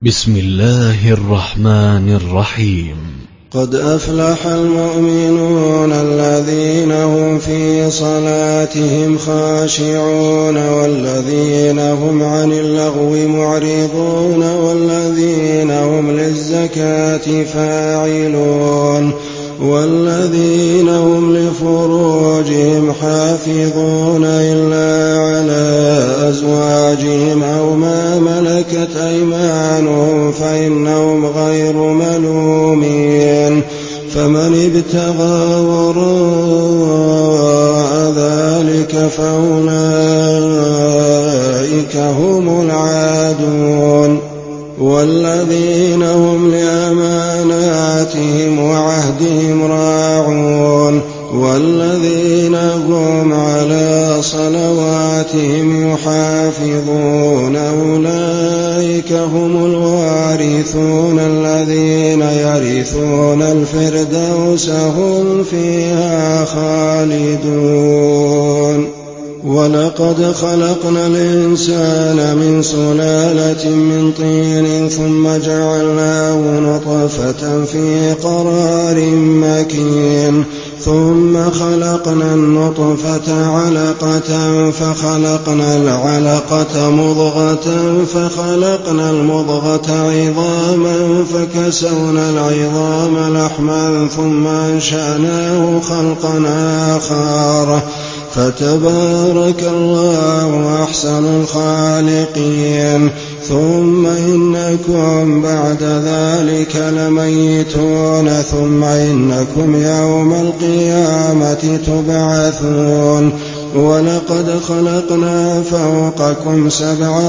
بسم الله الرحمن الرحيم. قد أفلح المؤمنون الذين هم في صلاتهم خاشعون والذين هم عن اللغو معرضون والذين هم للزكاة فاعلون والذين هم لفروجهم حافظون إلا على أزواجهم أو ما ملكت أيمانهم فإنهم غير ملومين فمن ابتغى وراء ذلك فأولئك هم العادون والذين هم لأماناتهم وعهدهم راعون والذين هم على صلواتهم يحافظون أولئك هم الوارثون الذين يرثون الفردوس هم فيها خالدون. ولقد خلقنا الإنسان من سلالة من طين ثم جعلناه نطفة في قرار مكين ثم خلقنا النطفة علقة فخلقنا العلقة مضغة فخلقنا المضغة عظاما فكسونا العظام لحما ثم أنشأناه خلقا آخر فتبارك الله أحسن الخالقين. ثم إنكم بعد ذلك لميتون ثم إنكم يوم القيامة تبعثون. ولقد خلقنا فوقكم 7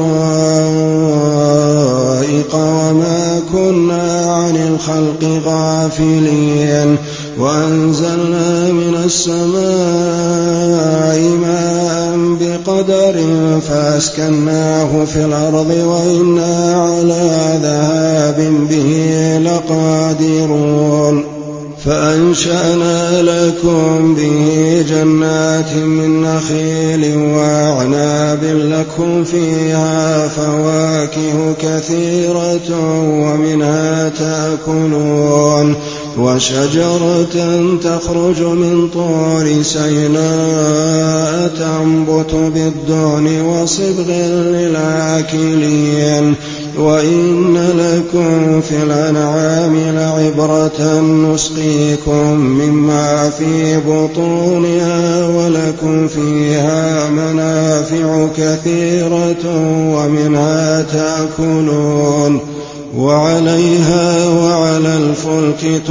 طرائق وما كنا عن الخلق غافلين وأنزلنا من السماء ماء بقدر فأسكناه في الأرض وإنا على ذهاب به لقادرون. فأنشأنا لكم به جنات من نخيل وأعناب لكم فيها فواكه كثيرة ومنها تأكلون وشجرة تخرج من طور سيناء تنبت بالدهن وصبغ للآكلين. وإن لكم في الأنعام لعبرة نسقيكم مما في بطونها ولكم فيها منافع كثيرة ومنها تأكلون وعليها وعلى الفلك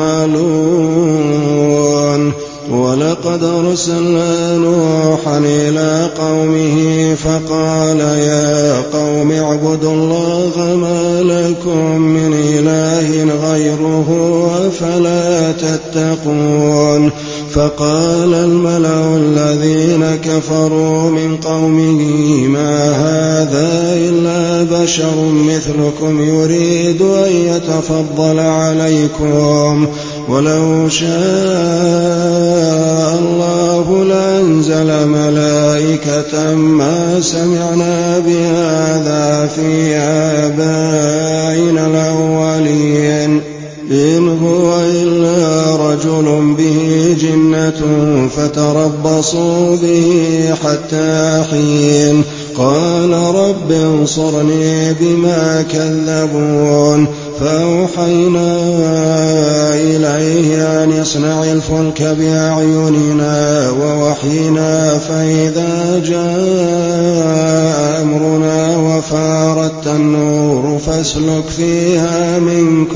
تحملون. ولقد أرسلنا نوحا إلى قومه فقال يا قوم اعبدوا الله ما لكم من إله غيره أفلا تتقون. فقال الملأ الذين كفروا من قومه ما هذا إلا بشر مثلكم يريد أن يتفضل عليكم ولو شاء الله لأنزل ملائكة ما سمعنا بهذا في آبائنا الأولين إن هو إلا رجل به جنة فتربصوا به حتى حين. قال رب انصرني بما كذبون. فأوحينا إليه أن يصنع الفلك بأعيننا ووحينا فإذا جاء أمرنا وفارت النور فاسلك فيها من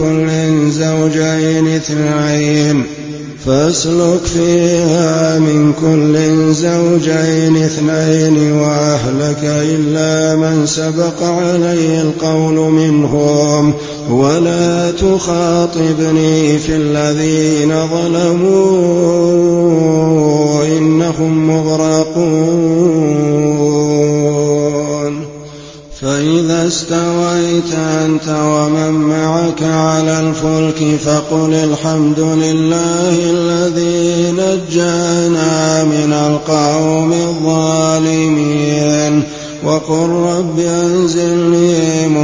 كل زوجين اثنين وأهلك إلا من سبق عليه القول منهم ولا تخاطبني في الذين ظلموا إنهم مغرقون. فإذا استويت أنت ومن معك على الفلك فقل الحمد لله الذي نجانا من القوم الظالمين وقل رب أنزلني منزلا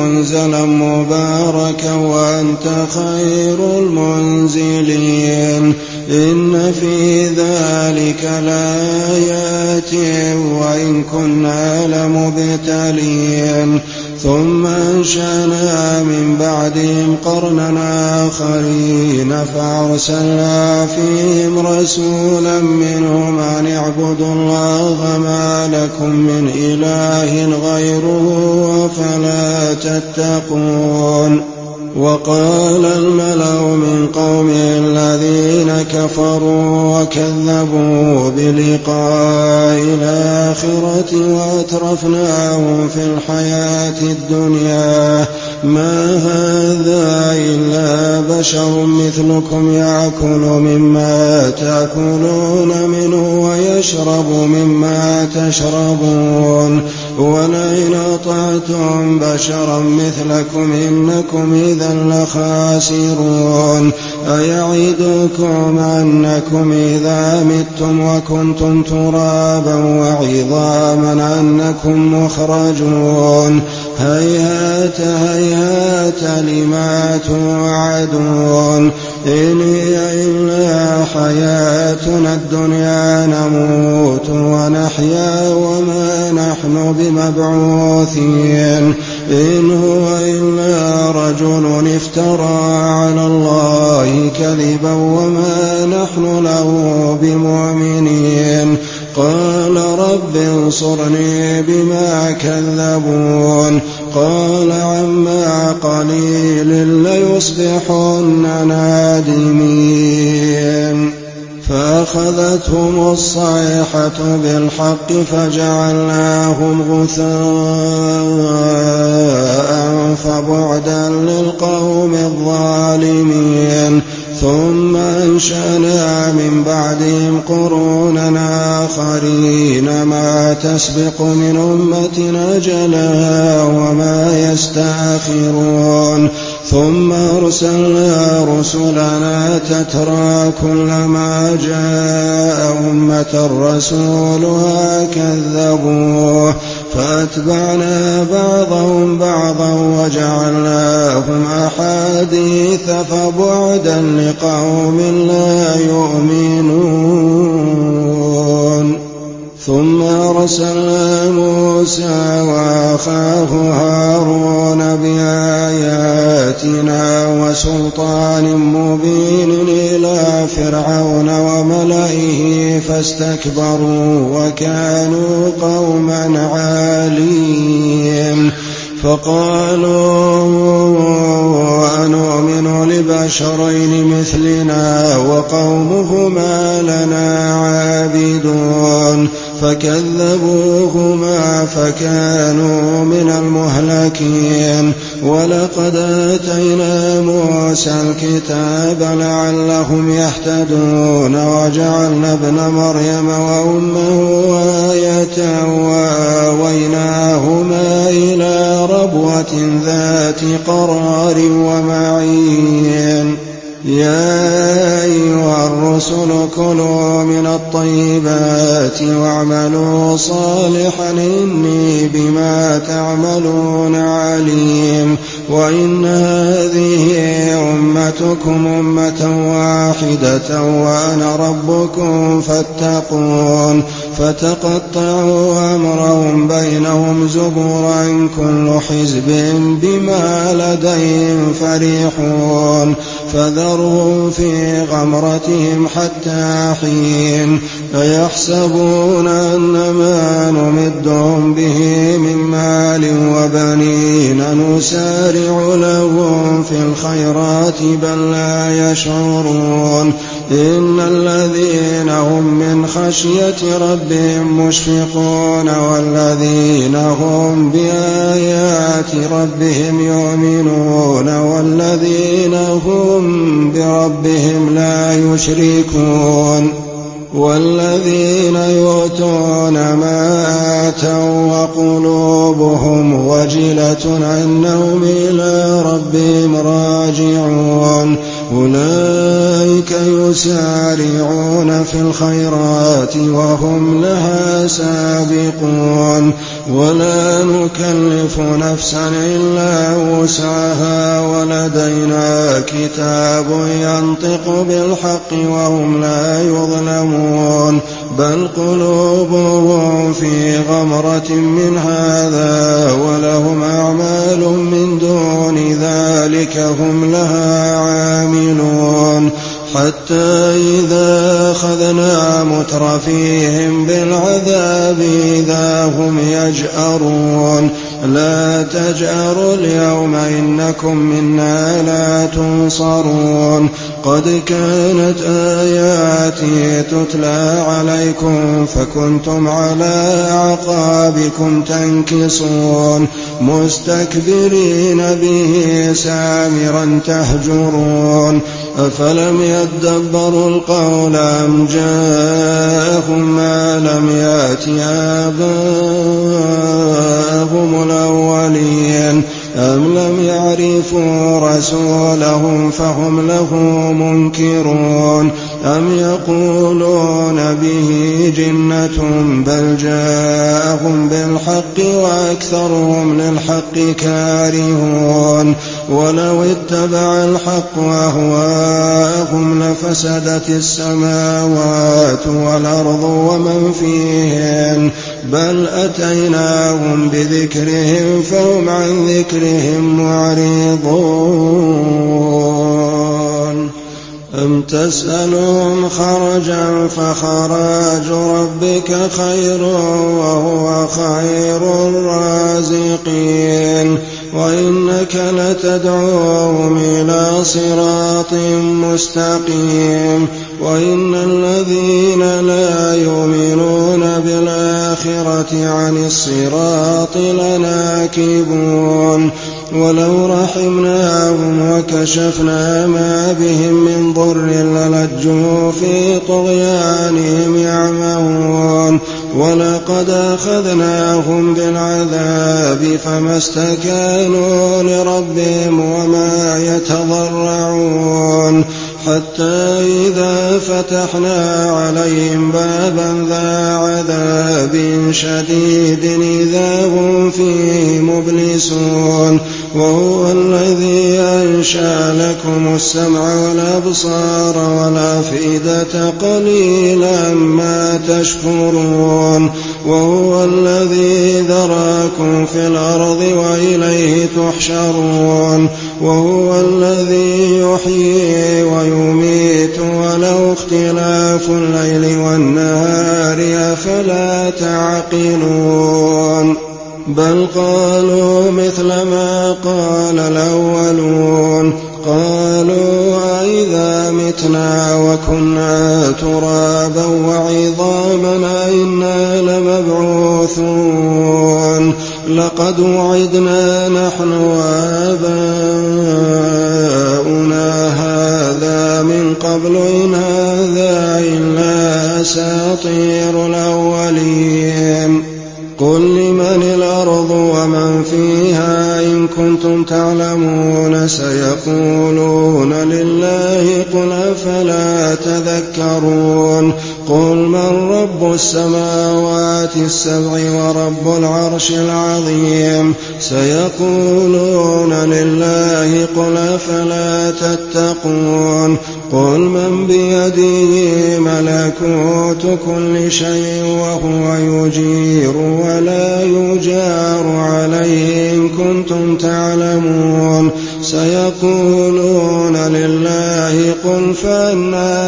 منزلا مباركا وأنت خير المنزلين. إن في ذلك لآيات وإن كنا لمبتلين. ثم أنشأنا من بعدهم قرنا آخرين فأرسلنا فيهم رسولا منهم أن اعبدوا الله ما لكم من إله غيره أفلا تتقون. وقال الملأ من قومه الذين كفروا وكذبوا بلقاء الآخرة وأترفناهم في الحياة الدنيا ما هذا إلا بشر مثلكم يأكل مما تأكلون منه ويشرب مما تشربون ولئن أطعتم بشرا مثلكم إنكم إذا لخاسرون. أيعدكم أنكم إذا متم وكنتم ترابا وعظاما أنكم مخرجون. هيهات هيهات لما توعدون. إن هي إلا حياتنا الدنيا نموت ونحيا وما نحن بمبعوثين. إن هو إلا رجل افترى على الله كذبا وما نحن له بمؤمنين. قال رب انصرني بما كذبون. قال عما قليل ليصبحن نادمين. فأخذتهم الصيحة بالحق فجعلناهم غثاء فبعدا للقوم الظالمين. ثم أنشأنا من بعدهم قرونا آخرين ما تسبق من أمة أجلها وما يستأخرون. ثم أرسلنا رسلنا تترى كلما جاء أمة رسولها كذبوه فأتبعنا بعضهم بعضا وجعلناهم أحاديث فبعدا لقوم لا يؤمنون. ثم أرسلنا موسى وأخاه هارون بآياتنا وسلطان مبين إلى فرعون وملئه فاستكبروا وكانوا قوما عالين. فقالوا أنؤمن لبشرين مثلنا وقومهما لنا عابدون. فكذبوهما فكانوا من المهلكين. ولقد آتينا موسى الكتاب لعلهم يهتدون وجعلنا ابن مريم وأمه آية وآويناهما إلى ربوة ذات قرار ومعين. يا أيها الرسل كلوا من الطيبات واعملوا صالحا إني بما تعملون عليم. وإن هذه أمتكم أمة واحدة وأنا ربكم فاتقون. فتقطعوا أمرهم بينهم زبرا كل حزب بما لديهم فرحون. فذرهم في غمرتهم حتى حين. فيحسبون أنما نمدهم به من مال وبنين نسارع لهم في الخيرات بل لا يشعرون. إن الذين هم من خشية ربهم مشفقون والذين هم بآيات ربهم يؤمنون والذين هم بربهم لا يشركون. والذين يؤتون ما آتوا وقلوبهم وجلة أنهم إلى ربهم راجعون. أولئك يسارعون في الخيرات وهم لها سابقون. ولا نكلف نفسا إلا وسعها ولدينا كتاب ينطق بالحق وهم لا يظلمون بل قلوبهم في غمرة من هذا ولهم أعمال من دون ذلك هم لها عاملون حتى إذا أخذنا مترفيهم بالعذاب إذا هم يجأرون لا تجأروا اليوم إنكم منا لا تنصرون قد كانت آياتي تتلى عليكم فكنتم على أعقابكم تنكصون مستكبرين به سامرا تهجرون أفلم يدبروا القول أم جاءهم ما لم يأت آباءهم الأولين أم لم يعرفوا رسولهم فهم له منكرون أم يقولون به جنة بل جاءهم بالحق وأكثرهم للحق كارهون ولو اتبع الحق أهواءهم لفسدت السماوات والأرض ومن فيهن بل أتيناهم بذكرهم فهم عن ذكرهم معرضون أم تسألهم خرجا فخراج ربك خير وهو خير الرازقين وإنك لتدعوهم إلى صراط مستقيم وإن الذين لا يؤمنون بالآخرة عن الصراط لناكبون ولو رحمناهم وكشفنا ما بهم من ضر للجوا في طغيانهم يعمهون ولقد أخذناهم بالعذاب فما استكانوا لربهم وما يتضرعون حتى إذا فتحنا عليهم بابا ذا عذاب شديد إذا هم فيه مبلسون وهو الذي أنشأ لكم السمع والأبصار والأفئدة قليلا ما تشكرون وهو الذي ذراكم في الأرض وإليه تحشرون وهو الذي يحيي ويميت وله اختلاف الليل والنهار أفلا تعقلون بل قالوا مثل ما قال الأولون قالوا أئذا متنا وكنا ترابا وعظاما أئنا لمبعوثون لقد وعدنا نحن وآباؤنا هذا من قبل إن هذا إلا أساطير الأولين قل لمن الأرض ومن فيها إن كنتم تعلمون سيقولون لله قل أفلا تذكرون قل من رب السماوات السبع ورب العرش العظيم سيقولون لله قل أفلا تتقون قل من بيده ملكوت كل شيء وهو يجير ولا يجار عليه إن كنتم تعلمون سيقولون لله قل فأنى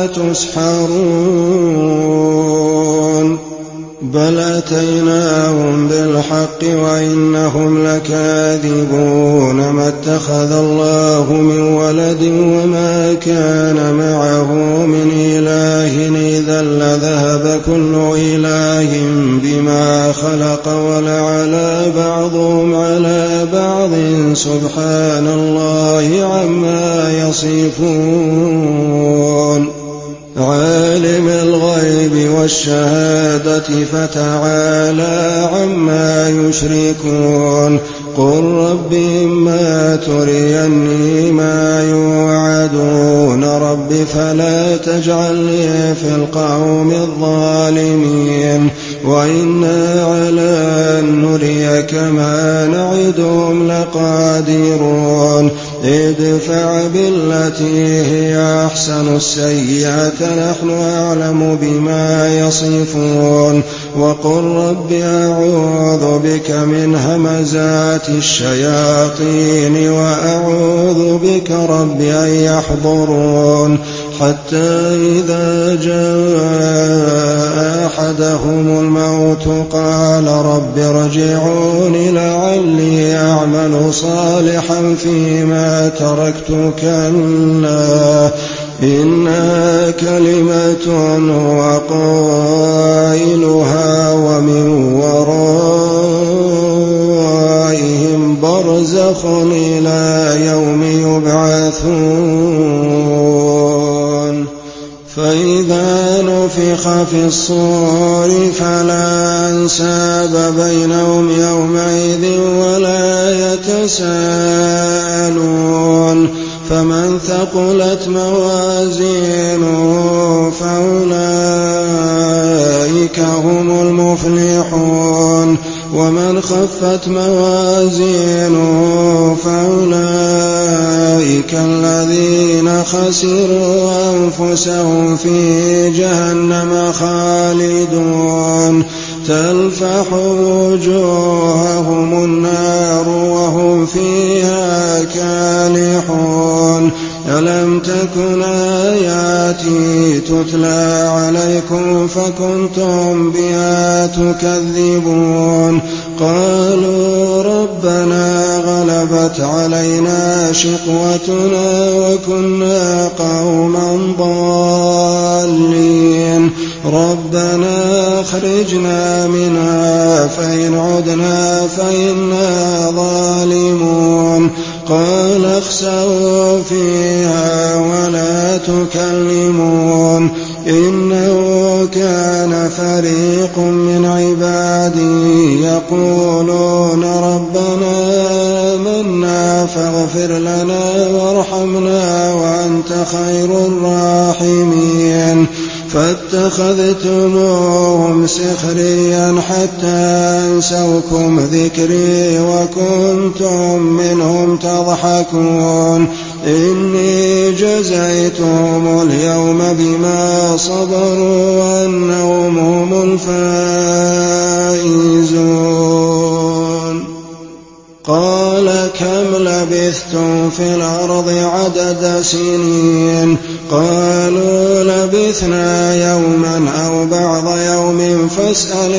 تسحرون بل أتيناهم بالحق وإنهم لكاذبون ما اتخذ الله من ولد وما كان معه من إله إذا لذهب كل إله بما خلق ولعلى بعضهم على بعض سبحان الله عما يصفون عالم الغيب والشهادة فتعالى عما يشركون قل رب إما تريني ما يوعدون رب فلا تجعلني في القوم الظالمين وإنا على أن نريك ما نعدهم لقادرون ادفع بالتي هي أحسن السيئة نحن أعلم بما يصفون وقل رب أعوذ بك من همزات الشياطين وأعوذ بك رب أن يحضرون حتى إذا جاء أحدهم الموت قال رب ارجعون لعلي أعمل صالحا فيما تركت كلا إنها كلمة هو قائلها ومن ورائهم برزخ إلى يوم يبعثون فإذا نفخ في الصور فلا أنساب بينهم يومئذ ولا يتساءلون فمن ثقلت موازينه فأولئك هم المفلحون ومن خفت موازينه فأولئك الذين خسروا أنفسهم في جهنم خالدون تلفح وجوههم النار وهم فيها كالحون ألم تكن آياتي تتلى عليكم فكنتم بها تكذبون قالوا ربنا غلبت علينا شقوتنا وكنا قوما ضالين ربنا أخرجنا منها فإن عدنا فإنا ظالمون قال اخسئوا فيها ولا تكلمون إنه كان فريق من عبادي يقولون ربنا آمنا فاغفر لنا وارحمنا وأنت خير الراحمين فاتخذتموهم سخريا حتى أنسوكم ذكري وكنتم منهم تضحكون إني جزيتهم اليوم بما صبروا أنهم هم الفائزون قال كم لبثتم في الأرض عدد سنين قالوا لبثنا يوما أو بعض يوم فاسأل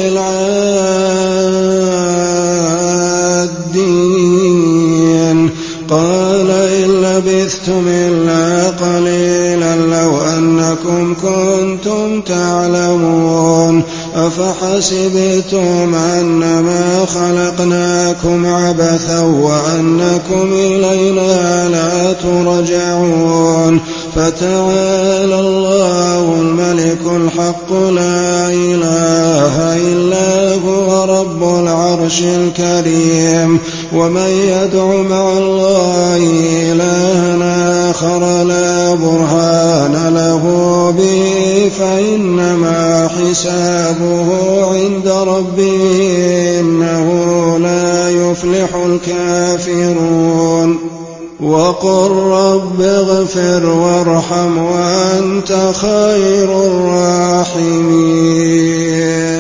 العادين قال إن لبثتم إلا قليلا لو أنكم كنتم تعلمون أفحسبتم أنما خلقناكم عبثا وأنكم إلينا لا ترجعون فتعالى الله الملك الحق لا إله إلا هو رب العرش الكريم ومن يدع مع الله إلها آخر لا برهان له به فإنما حسابه عند ربه إنه لا يفلح الكافرون وقل رب اغفر وارحم وأنت خير الراحمين